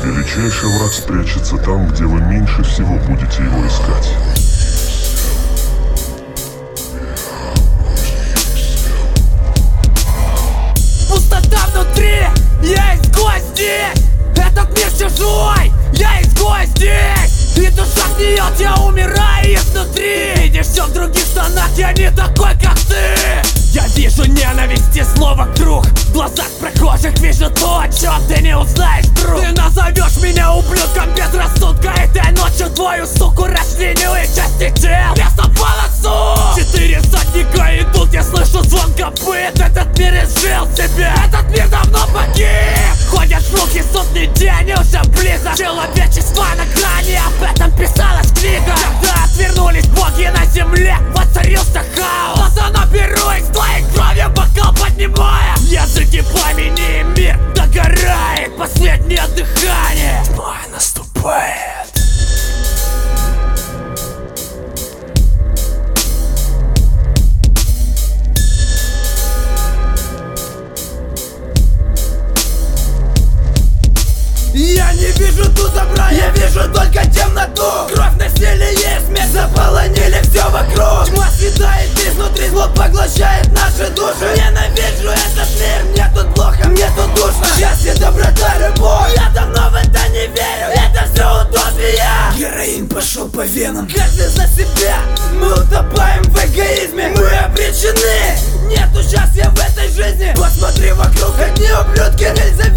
Величайший враг спрячется там, где вы меньше всего будете его искать. Пустота внутри, я изгой здесь. Этот мир чужой, я изгой здесь. И душа гниет, я умираю изнутри. Видишь все в других штанах, я не такой, как ты. Я вижу ненависть и зло вокруг. В глазах прохожих вижу то, о чем ты не узнаешь, друг. Ты назовешь меня ублюдком без рассудка. Этой ночью твою суку расчленю и части тел вместо полосу. 4 всадника идут, я слышу звон копыт. Этот мир изжил себя, этот мир давно погиб. Ходят слухи, судный день уже близок. Человечество на грани, об этом писалась в книгах. Когда отвернулись боги на земле, воцарился хаос. Пацана беру их с твоей кровью, бокал поднимая. Языки пламени, мир догорает, последнее дыхание. Тьма наступает. Я не вижу тут добра, я вижу только темноту. Кровь, насилие, смерть заполонили все вокруг. Тьма съедает изнутри, зло поглощает наши души. Ненавижу этот мир, мне тут плохо, мне тут душно. Счастье, доброта, любовь, я давно в это не верю. Это все утопия. Героин пошел по венам, каждый за себя. Мы утопаем в эгоизме, мы обречены. Нету счастья в этой жизни, посмотри вокруг. Одни ублюдки, нельзя